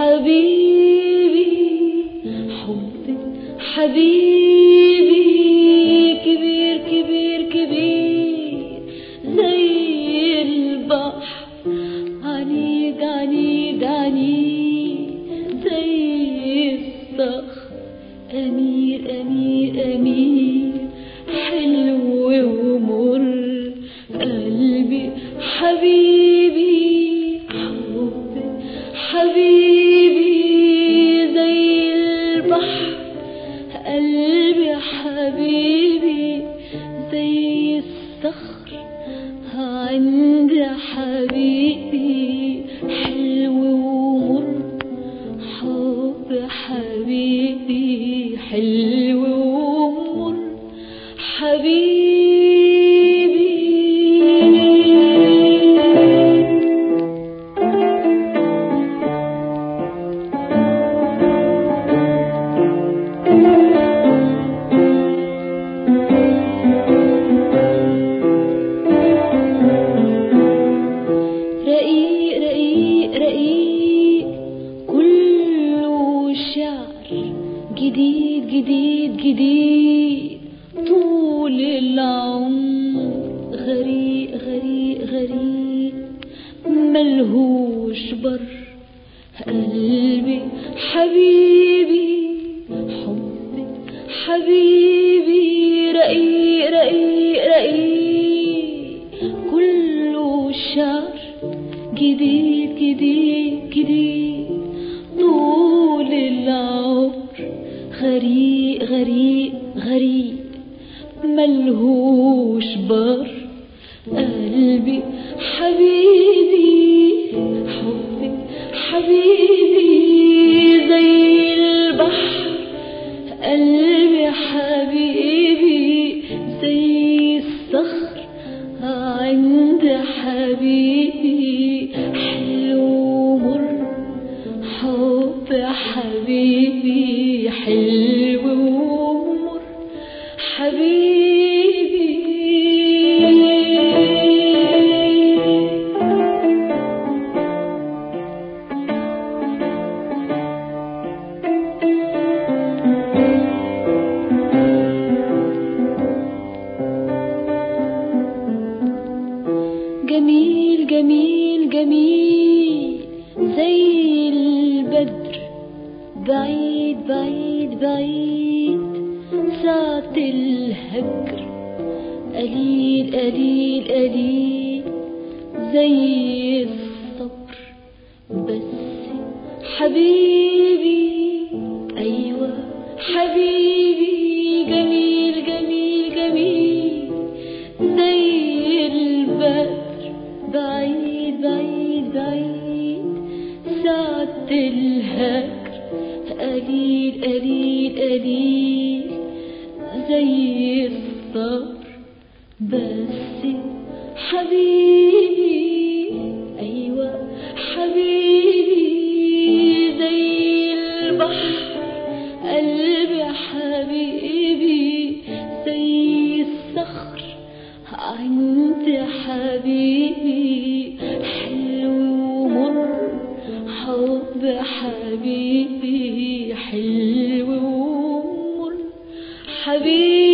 حبيبي حبك حبيبي كبير كبير كبير زي البحر عنيد عنيد عنيد زي الصخر أمير أمير أمير حلو ومر قلبي حبيبي حبك حبيبي زي البحر قلبي حبيبي زي الصخر عندي حبيبي حلو ومر حب حبيبي حلو ومر حبيبي رقيق رقيق رقيق كله شعر جديد جديد جديد طول العمر غريق غريق غريق ملهوش بر قلبي حبيبي حبك حبيبي رقيق رقيق رقيق كله شعر جديد جديد جديد طول العمر غريق غريق غريق ملهوش بر قلبي حبيبي حبك حبيبي زي البحر قلبي حبيبي زي الصخر عند حبيبي حلو مر حب حبيبي حلو ومر حبيبي جميل جميل جميل زي البدر بعيد بعيد بعيد ساعة الهجر قليل قليل قليل زي الصبر بس حبيبي أيوة حبيبي جميل جميل جميل زي البدر بعيد بعيد بعيد ساعة الهجر قليل قليل قليل زي الصبر بس حبيبي أيوة حبيبي زي البحر قلبي حبيبي زي الصخر عند حبيبي حلو مر حب حبيبي حلو ومر حبيبي